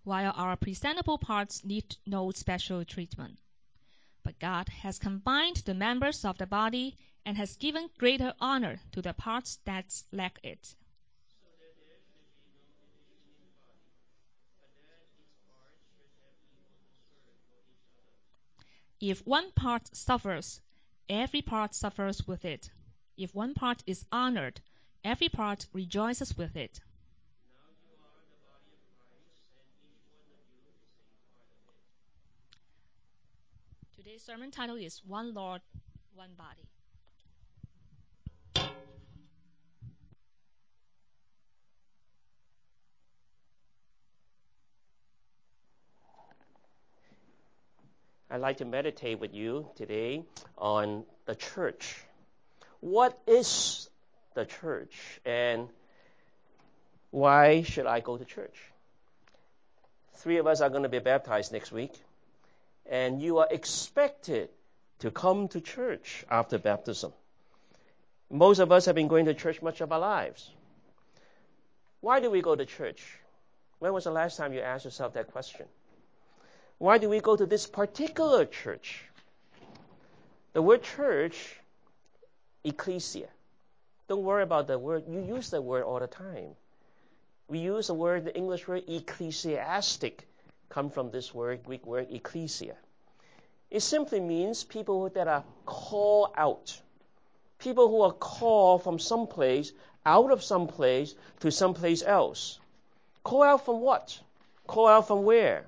while our presentable parts need no special treatment. But God has combined the members of the body and has given greater honor to the parts that lack it. If one part suffers, every part suffers with it. If one part is honored, every part rejoices with it. Today's sermon title is One Lord, One Body. I'd like to meditate with you today on the church. What is the church, and why should I go to church? 3 of us are going to be baptized next week, and you are expected to come to church after baptism. Most of us have been going to church much of our lives. Why do we go to church? When was the last time you asked yourself that question? Why do we go to this particular church? The word church, ecclesia. Don't worry about the word. You use the word all the time. We use the word, the English word ecclesiastic, come from this word, Greek word ecclesia. It simply means people that are called out. People who are called from someplace, out of some place, to someplace else. Called out from what? Called out from where?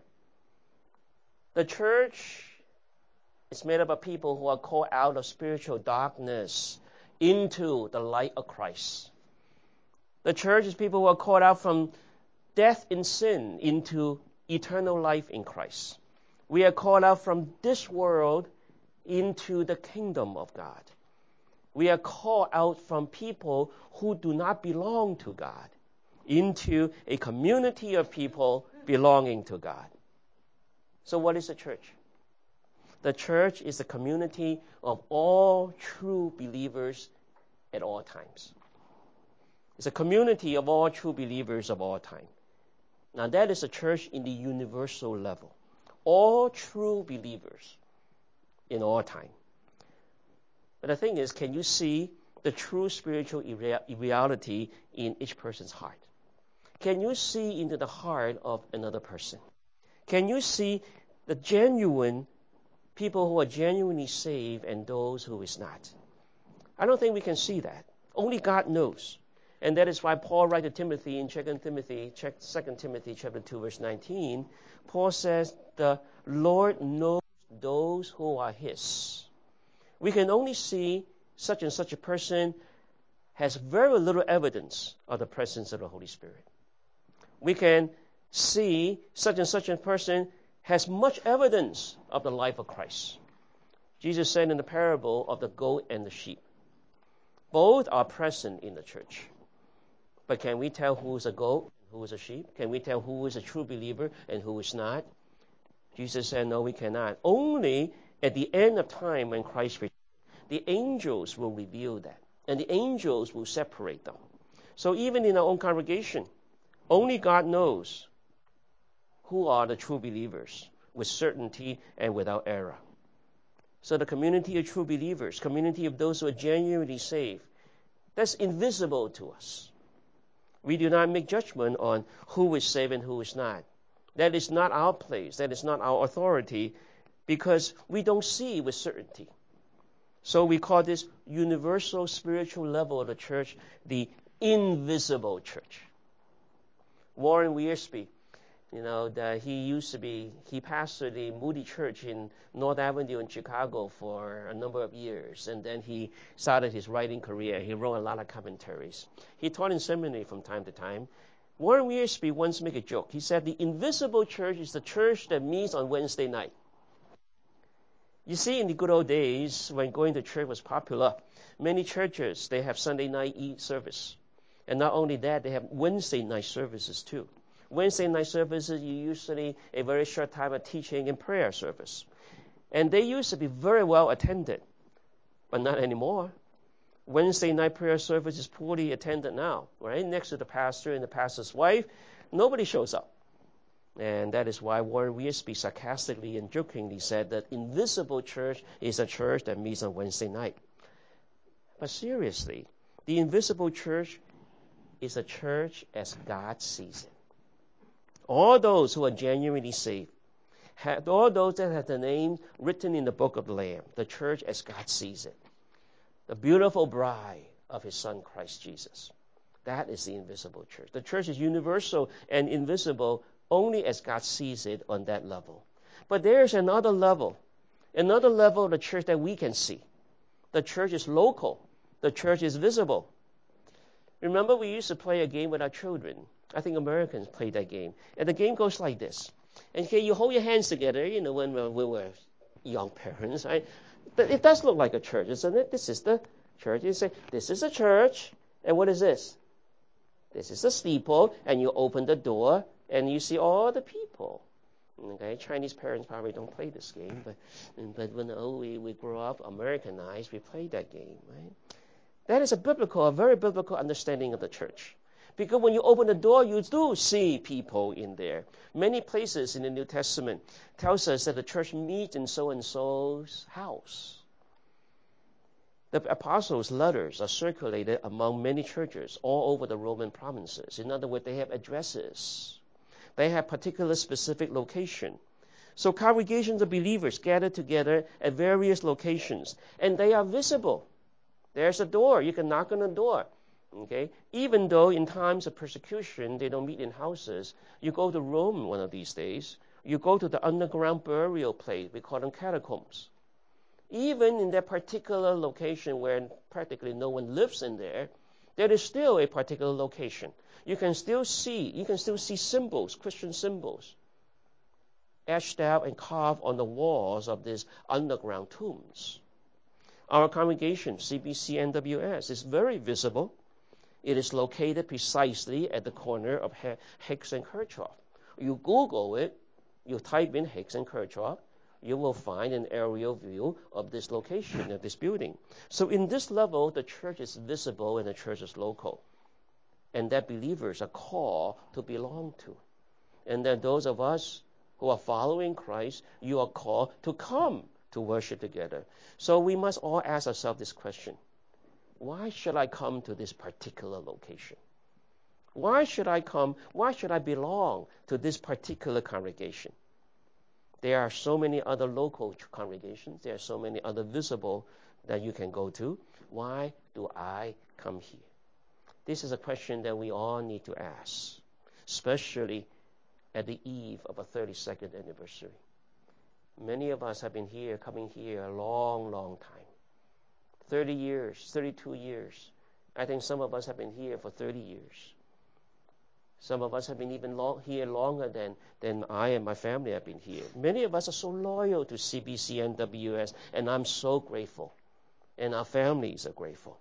The church is made up of people who are called out of spiritual darkness into the light of Christ. The church is people who are called out from death in sin into eternal life in Christ. We are called out from this world into the kingdom of God. We are called out from people who do not belong to God into a community of people belonging to God. So what is the church? The church is a community of all true believers at all times. It's a community of all true believers of all time. Now that is a church in the universal level. All true believers in all time. But the thing is, can you see the true spiritual reality in each person's heart? Can you see into the heart of another person? Can you see the genuine people who are genuinely saved and those who is not? I don't think we can see that. Only God knows. And that is why Paul writes to Timothy in 2 Timothy chapter 2, verse 19. Paul says, the Lord knows those who are his. We can only see such and such a person has very little evidence of the presence of the Holy Spirit. We can see such and such a person has much evidence of the life of Christ. Jesus said in the parable of the goat and the sheep. Both are present in the church. But can we tell who is a goat and who is a sheep? Can we tell who is a true believer and who is not? Jesus said, no, we cannot. Only at the end of time when Christ returns, the angels will reveal that. And the angels will separate them. So even in our own congregation, only God knows who are the true believers with certainty and without error. So the community of true believers, community of those who are genuinely saved, that's invisible to us. We do not make judgment on who is saved and who is not. That is not our place. That is not our authority because we don't see with certainty. So we call this universal spiritual level of the church the invisible church. Warren Wiersbe, he pastored the Moody Church in North Avenue in Chicago for a number of years. And then he started his writing career. He wrote a lot of commentaries. He taught in seminary from time to time. Warren Wiersbe once made a joke. He said, the invisible church is the church that meets on Wednesday night. You see, in the good old days, when going to church was popular, many churches, they have Sunday night service. And not only that, they have Wednesday night services too. Wednesday night services, you usually a very short time of teaching and prayer service. And they used to be very well attended, but not anymore. Wednesday night prayer service is poorly attended now, right? Next to the pastor and the pastor's wife, nobody shows up. And that is why Warren Wiersbe sarcastically and jokingly said that invisible church is a church that meets on Wednesday night. But seriously, the invisible church is a church as God sees it. All those who are genuinely saved, all those that have the name written in the book of the Lamb, the church as God sees it, the beautiful bride of his Son, Christ Jesus. That is the invisible church. The church is universal and invisible only as God sees it on that level. But there's another level of the church that we can see. The church is local. The church is visible. Remember, we used to play a game with our children. I think Americans play that game. And the game goes like this. And okay, you hold your hands together, when we were young parents, right? But it does look like a church, isn't it? This is the church. You say, this is a church. And what is this? This is the steeple. And you open the door, and you see all the people. Okay, Chinese parents probably don't play this game, but when we grow up, Americanized, we play that game, right? That is a very biblical understanding of the church. Because when you open the door, you do see people in there. Many places in the New Testament tells us that the church meets in so-and-so's house. The apostles' letters are circulated among many churches all over the Roman provinces. In other words, they have addresses. They have particular specific location. So congregations of believers gather together at various locations, and they are visible. There's a door. You can knock on the door. Okay? Even though in times of persecution, they don't meet in houses, you go to Rome one of these days, you go to the underground burial place, we call them catacombs. Even in that particular location where practically no one lives in there, there is still a particular location. You can still see symbols, Christian symbols, etched out and carved on the walls of these underground tombs. Our congregation, CBC NWS, is very visible. It is located precisely at the corner of Hicks and Kirchhoff. You Google it, you type in Hicks and Kirchhoff, you will find an aerial view of this location, of this building. So in this level, the church is visible and the church is local. And that believers are called to belong to. And that those of us who are following Christ, you are called to come to worship together. So we must all ask ourselves this question. Why should I come to this particular location? Why should I come? Why should I belong to this particular congregation? There are so many other local congregations. There are so many other visible that you can go to. Why do I come here? This is a question that we all need to ask, especially at the eve of a 32nd anniversary. Many of us have been coming here a long, long time. 30 years, 32 years. I think some of us have been here for 30 years. Some of us have been even here longer than I and my family have been here. Many of us are so loyal to CBC and WS, and I'm so grateful. And our families are grateful.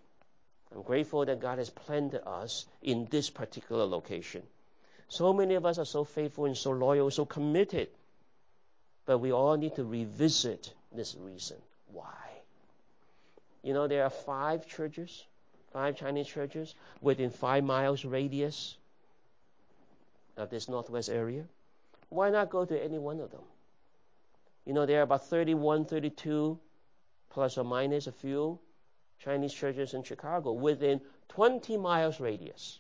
I'm grateful that God has planted us in this particular location. So many of us are so faithful and so loyal, so committed. But we all need to revisit this reason. Why? There are 5 Chinese churches within 5 miles radius of this northwest area. Why not go to any one of them? There are about 31, 32, plus or minus a few Chinese churches in Chicago within 20 miles radius.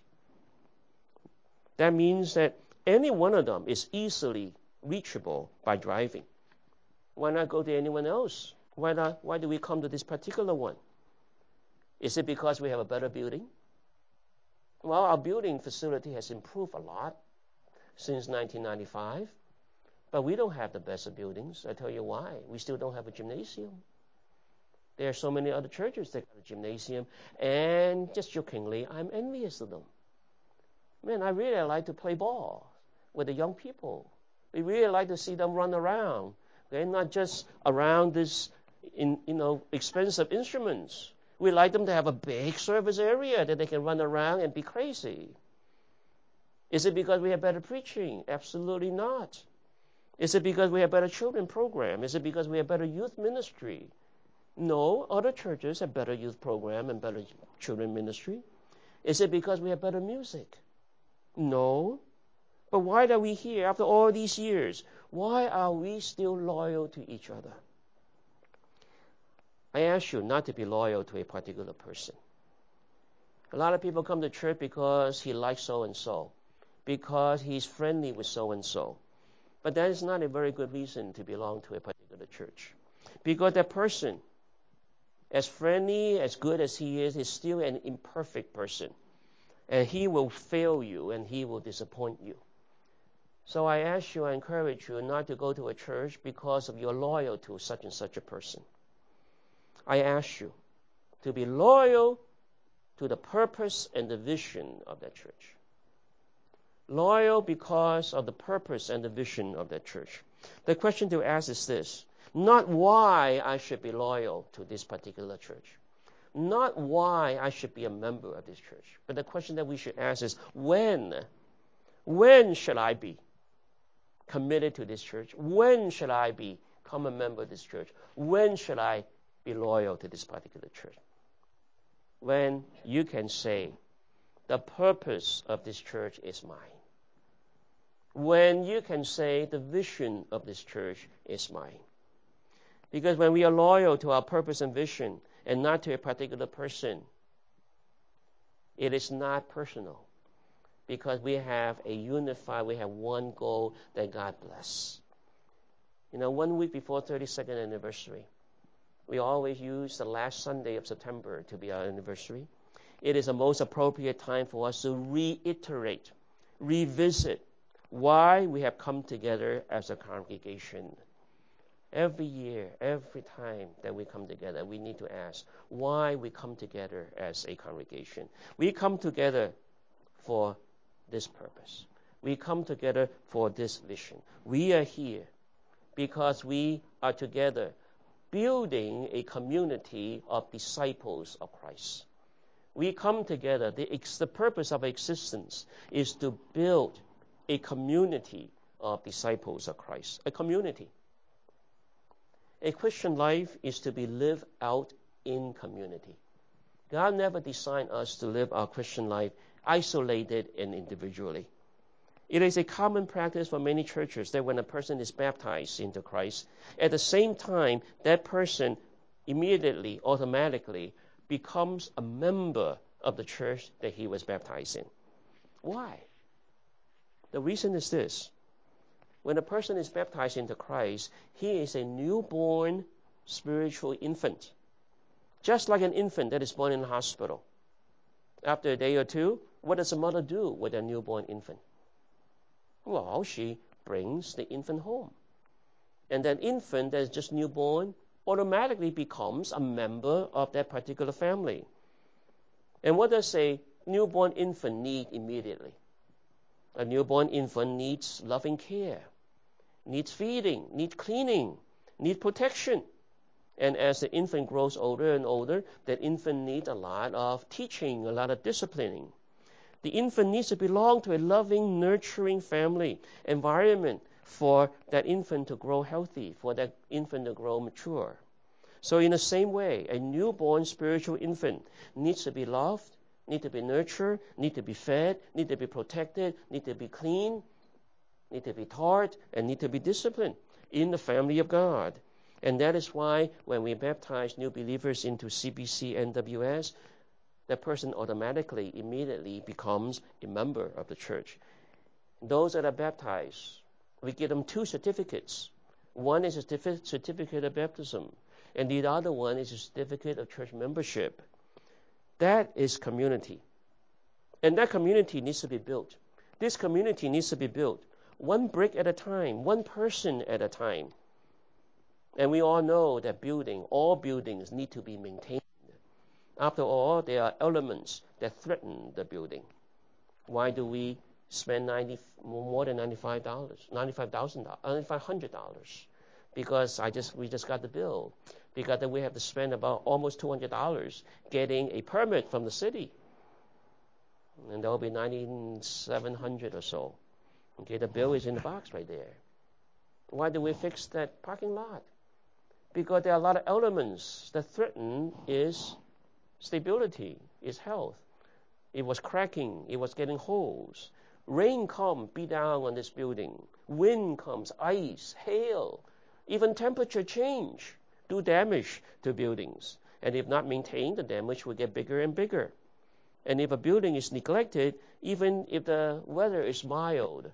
That means that any one of them is easily reachable by driving. Why not go to anyone else? Why do we come to this particular one? Is it because we have a better building? Well, our building facility has improved a lot since 1995, but we don't have the best of buildings. I tell you why. We still don't have a gymnasium. There are so many other churches that have a gymnasium, and just jokingly, I'm envious of them. Man, I really like to play ball with the young people. We really like to see them run around. They're not just around this, expensive instruments. We like them to have a big service area that they can run around and be crazy. Is it because we have better preaching? Absolutely not. Is it because we have better children program? Is it because we have better youth ministry? No, other churches have better youth program and better children ministry. Is it because we have better music? No. But why are we here after all these years? Why are we still loyal to each other? I ask you not to be loyal to a particular person. A lot of people come to church because he likes so-and-so, because he's friendly with so-and-so. But that is not a very good reason to belong to a particular church. Because that person, as friendly, as good as he is still an imperfect person. And he will fail you and he will disappoint you. So I ask you, I encourage you not to go to a church because of your loyalty to such and such a person. I ask you to be loyal to the purpose and the vision of that church. Loyal because of the purpose and the vision of that church. The question to ask is this: not why I should be loyal to this particular church, not why I should be a member of this church, but the question that we should ask is when should I be committed to this church? When should I become a member of this church? When should I be loyal to this particular church? When you can say, the purpose of this church is mine. When you can say, the vision of this church is mine. Because when we are loyal to our purpose and vision and not to a particular person, it is not personal. Because we have we have one goal that God bless. 1 week before 32nd anniversary, we always use the last Sunday of September to be our anniversary. It is the most appropriate time for us to reiterate, revisit why we have come together as a congregation. Every year, every time that we come together, we need to ask why we come together as a congregation. We come together for this purpose. We come together for this vision. We are here because we are together building a community of disciples of Christ. We come together. The purpose of existence is to build a community of disciples of Christ. A community. A Christian life is to be lived out in community. God never designed us to live our Christian life isolated and individually. It is a common practice for many churches that when a person is baptized into Christ, at the same time, that person immediately, automatically becomes a member of the church that he was baptized in. Why? The reason is this. When a person is baptized into Christ, he is a newborn spiritual infant. Just like an infant that is born in a hospital. After a day or two, what does a mother do with a newborn infant? Well, she brings the infant home. And that infant that is just newborn automatically becomes a member of that particular family. And what does a newborn infant need immediately? A newborn infant needs loving care, needs feeding, needs cleaning, needs protection. And as the infant grows older and older, that infant needs a lot of teaching, a lot of disciplining. The infant needs to belong to a loving, nurturing family environment for that infant to grow healthy, for that infant to grow mature. So in the same way, a newborn spiritual infant needs to be loved, needs to be nurtured, needs to be fed, needs to be protected, needs to be clean, needs to be taught, and needs to be disciplined in the family of God. And that is why when we baptize new believers into CBC NWS, that person automatically, immediately becomes a member of the church. Those that are baptized, we give them 2 certificates. One is a certificate of baptism, and the other one is a certificate of church membership. That is community. And that community needs to be built. This community needs to be built one brick at a time, one person at a time. And we all know that all buildings need to be maintained. After all, there are elements that threaten the building. Why do we spend more than $9,500? Because we just got the bill. Because we have to spend about almost $200 getting a permit from the city. And that will be $9,700 or so. Okay, the bill is in the box right there. Why do we fix that parking lot? Because there are a lot of elements that threaten its stability, its health. It was cracking, it was getting holes. Rain comes, beat down on this building. Wind comes, ice, hail, even temperature change do damage to buildings. And if not maintained, the damage will get bigger and bigger. And if a building is neglected, even if the weather is mild,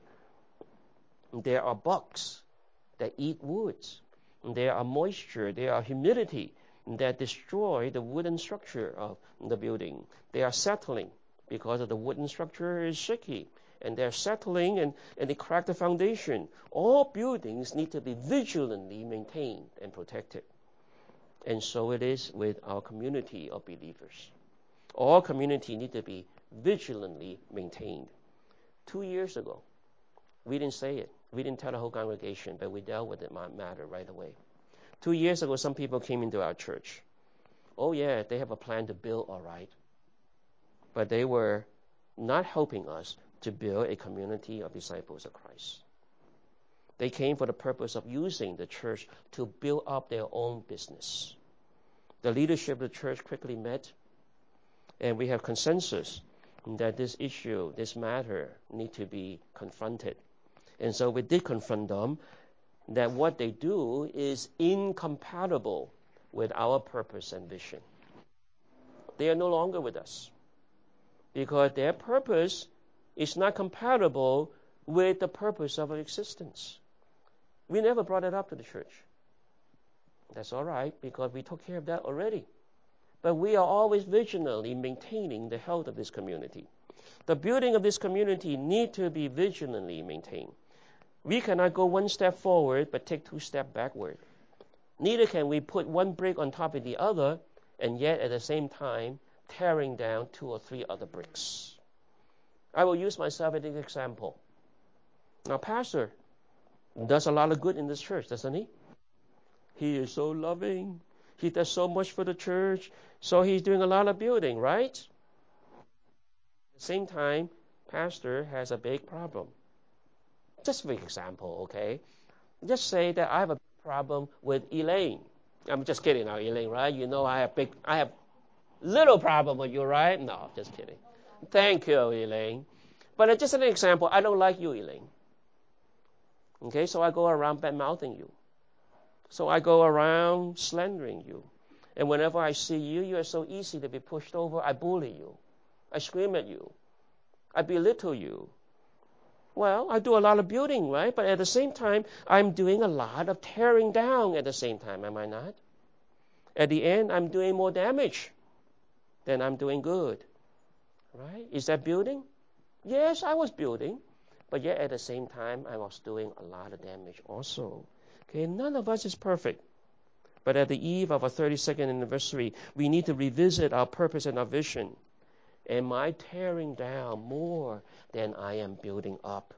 there are bugs that eat woods. There are moisture, there are humidity that destroy the wooden structure of the building. They are settling because of the wooden structure is shaky. And they're settling and they crack the foundation. All buildings need to be vigilantly maintained and protected. And so it is with our community of believers. All community need to be vigilantly maintained. 2 years ago, we didn't say it. We didn't tell the whole congregation, but we dealt with the matter right away. 2 years ago, some people came into our church. Oh yeah, they have a plan to build, all right. But they were not helping us to build a community of disciples of Christ. They came for the purpose of using the church to build up their own business. The leadership of the church quickly met, and we have consensus that this issue, this matter, need to be confronted. And so we did confront them that what they do is incompatible with our purpose and vision. They are no longer with us because their purpose is not compatible with the purpose of our existence. We never brought it up to the church. That's all right because we took care of that already. But we are always vigilantly maintaining the health of this community. The building of this community need to be vigilantly maintained. We cannot go one step forward but take 2 steps backward. Neither can we put one brick on top of the other and yet at the same time tearing down 2 or 3 other bricks. I will use myself as an example. Now, Pastor does a lot of good in this church, doesn't he? He is so loving. He does so much for the church. So he's doing a lot of building, right? At the same time, Pastor has a big problem. Just for example, okay? Just say that I have a problem with Elaine. I'm just kidding now, Elaine, right? You know I have little problem with you, right? No, just kidding. Thank you, Elaine. But just an example, I don't like you, Elaine. Okay, so I go around bad-mouthing you. So I go around slandering you. And whenever I see you, you are so easy to be pushed over. I bully you. I scream at you. I belittle you. Well, I do a lot of building, right? But at the same time, I'm doing a lot of tearing down at the same time, am I not? At the end, I'm doing more damage than I'm doing good. Right? Is that building? Yes, I was building. But yet at the same time, I was doing a lot of damage also. Okay, none of us is perfect. But at the eve of our 32nd anniversary, we need to revisit our purpose and our vision. Am I tearing down more than I am building up?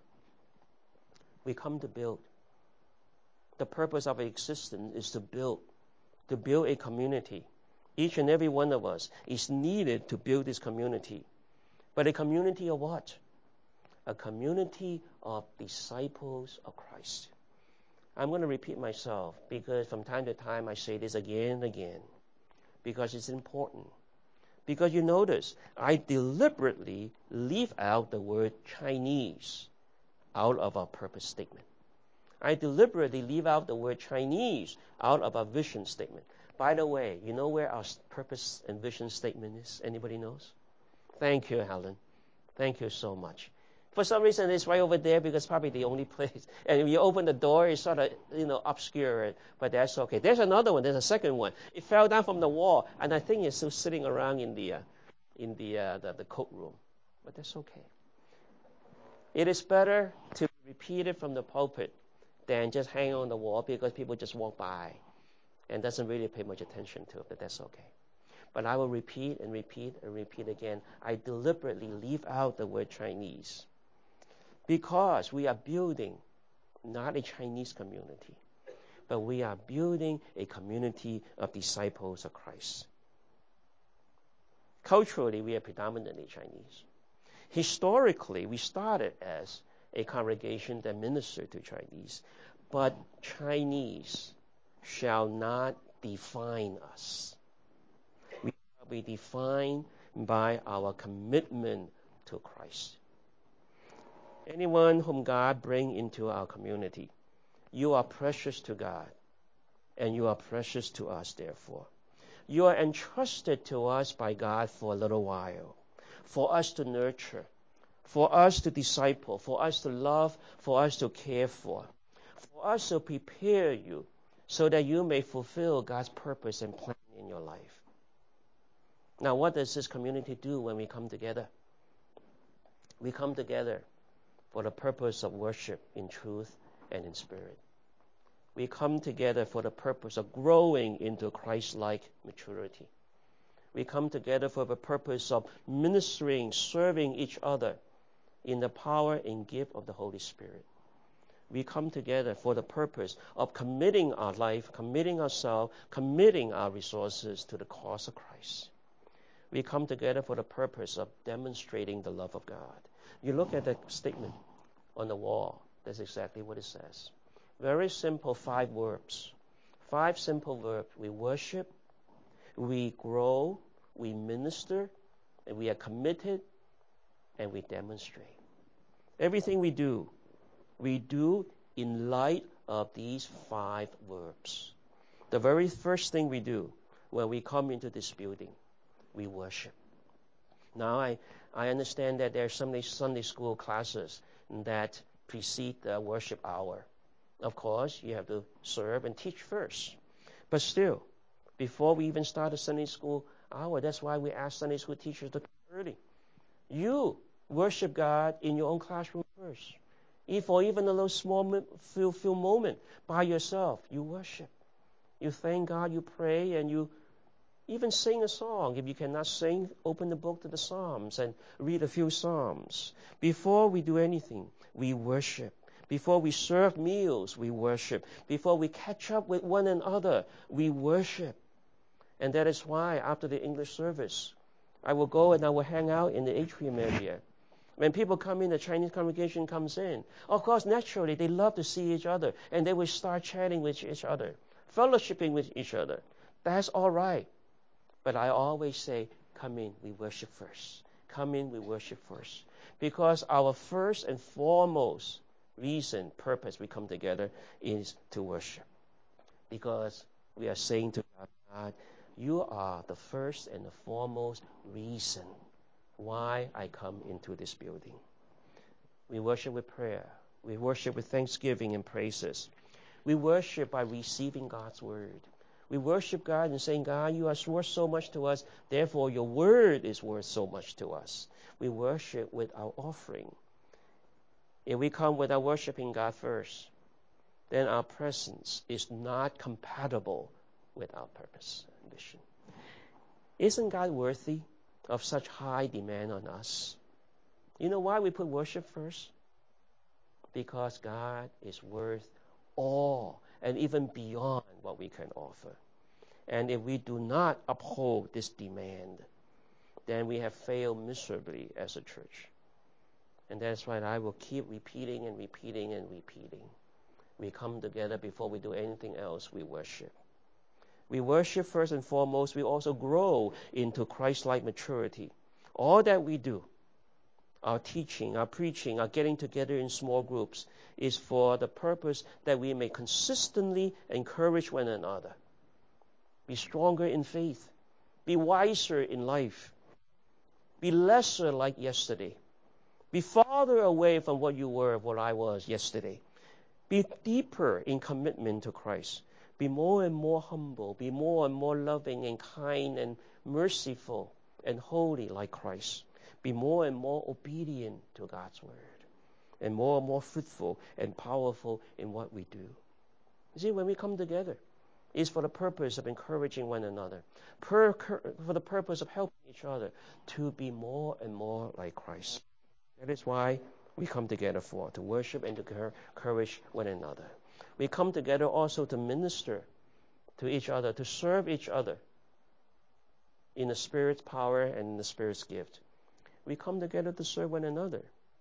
We come to build. The purpose of our existence is to build a community. Each and every one of us is needed to build this community. But a community of what? A community of disciples of Christ. I'm going to repeat myself because from time to time I say this again and again because it's important. Because you notice, I deliberately leave out the word Chinese out of our purpose statement. I deliberately leave out the word Chinese out of our vision statement. By the way, you know where our purpose and vision statement is? Anybody knows? Thank you, Helen. Thank you so much. For some reason, it's right over there because it's probably the only place. And if you open the door, it's sort of, obscure, but that's okay. There's another one. There's a second one. It fell down from the wall, and I think it's still sitting around in the coat room. But that's okay. It is better to repeat it from the pulpit than just hang on the wall because people just walk by and doesn't really pay much attention to it, but that's okay. But I will repeat and repeat and repeat again. I deliberately leave out the word Chinese. Because we are building not a Chinese community, but we are building a community of disciples of Christ. Culturally, we are predominantly Chinese. Historically, we started as a congregation that ministered to Chinese, but Chinese shall not define us. We shall be defined by our commitment to Christ. Anyone whom God bring into our community, you are precious to God, and you are precious to us, therefore. You are entrusted to us by God for a little while, for us to nurture, for us to disciple, for us to love, for us to care for us to prepare you so that you may fulfill God's purpose and plan in your life. Now, what does this community do when we come together? We come together for the purpose of worship in truth and in spirit. We come together for the purpose of growing into Christ-like maturity. We come together for the purpose of ministering, serving each other in the power and gift of the Holy Spirit. We come together for the purpose of committing our life, committing ourselves, committing our resources to the cause of Christ. We come together for the purpose of demonstrating the love of God. You look at the statement on the wall. That's exactly what it says. Very simple 5 verbs. 5 simple verbs. We worship, we grow, we minister, and we are committed, and we demonstrate. Everything we do in light of these 5 verbs. The very first thing we do when we come into this building, we worship. Now, I understand that there are some Sunday school classes that precede the worship hour. Of course, you have to serve and teach first. But still, before we even start the Sunday school hour, that's why we ask Sunday school teachers to come early. You worship God in your own classroom first. For even a little small few moment by yourself, you worship. You thank God, you pray, and you even sing a song. If you cannot sing, open the book to the Psalms and read a few Psalms. Before we do anything, we worship. Before we serve meals, we worship. Before we catch up with one another, we worship. And that is why after the English service, I will go and I will hang out in the atrium area. When people come in, the Chinese congregation comes in. Of course, naturally, they love to see each other, and they will start chatting with each other, fellowshipping with each other. That's all right. But I always say, come in, we worship first. Come in, we worship first. Because our first and foremost reason, purpose we come together is to worship. Because we are saying to God, you are the first and the foremost reason why I come into this building. We worship with prayer. We worship with thanksgiving and praises. We worship by receiving God's word. We worship God and saying, God, you are worth so much to us, therefore your word is worth so much to us. We worship with our offering. If we come without worshiping God first, then our presence is not compatible with our purpose and mission. Isn't God worthy of such high demand on us? You know why we put worship first? Because God is worth all and even beyond what we can offer. And if we do not uphold this demand, then we have failed miserably as a church. And that's why I will keep repeating and repeating and repeating. We come together before we do anything else, we worship. We worship first and foremost. We also grow into Christ-like maturity. All that we do, our teaching, our preaching, our getting together in small groups, is for the purpose that we may consistently encourage one another. Be stronger in faith. Be wiser in life. Be lesser like yesterday. Be farther away from what you were, what I was yesterday. Be deeper in commitment to Christ. Be more and more humble. Be more and more loving and kind and merciful and holy like Christ. Be more and more obedient to God's word. And more fruitful and powerful in what we do. You see, when we come together, it's for the purpose of encouraging one another. For the purpose of helping each other to be more and more like Christ. That is why we come together for, to worship and to encourage one another. We come together also to minister to each other, to serve each other in the Spirit's power and in the Spirit's gift. We come together to serve one another,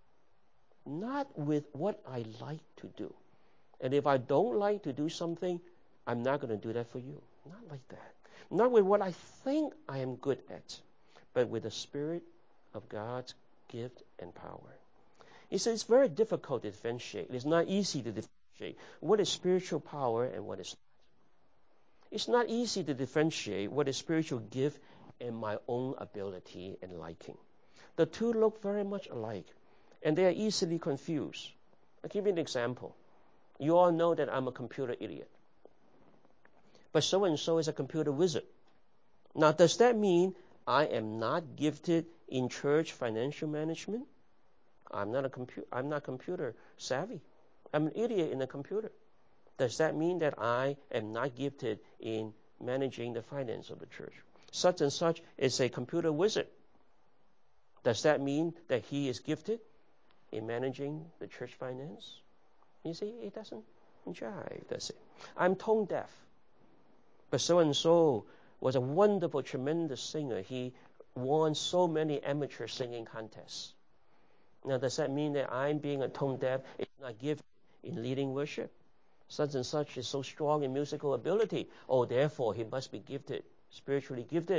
not with what I like to do. And if I don't like to do something, I'm not going to do that for you. Not like that. Not with what I think I am good at, but with the Spirit of God's gift and power. He says it's very difficult to differentiate. It's not easy to differentiate what is spiritual power and what is not. It's not easy to differentiate what is spiritual gift and my own ability and liking. The two look very much alike, and they are easily confused. I'll give you an example. You all know that I'm a computer idiot. But so-and-so is a computer wizard. Now, does that mean I am not gifted in church financial management? I'm not computer savvy. I'm an idiot in a computer. Does that mean that I am not gifted in managing the finance of the church? Such and such is a computer wizard. Does that mean that he is gifted in managing the church finance? You see, it doesn't jive, does it? I'm tone deaf. But so-and-so was a wonderful, tremendous singer. He won so many amateur singing contests. Now, does that mean that I'm being a tone deaf is not gifted in leading worship? Such and such is so strong in musical ability. Oh, therefore, he must be gifted, spiritually gifted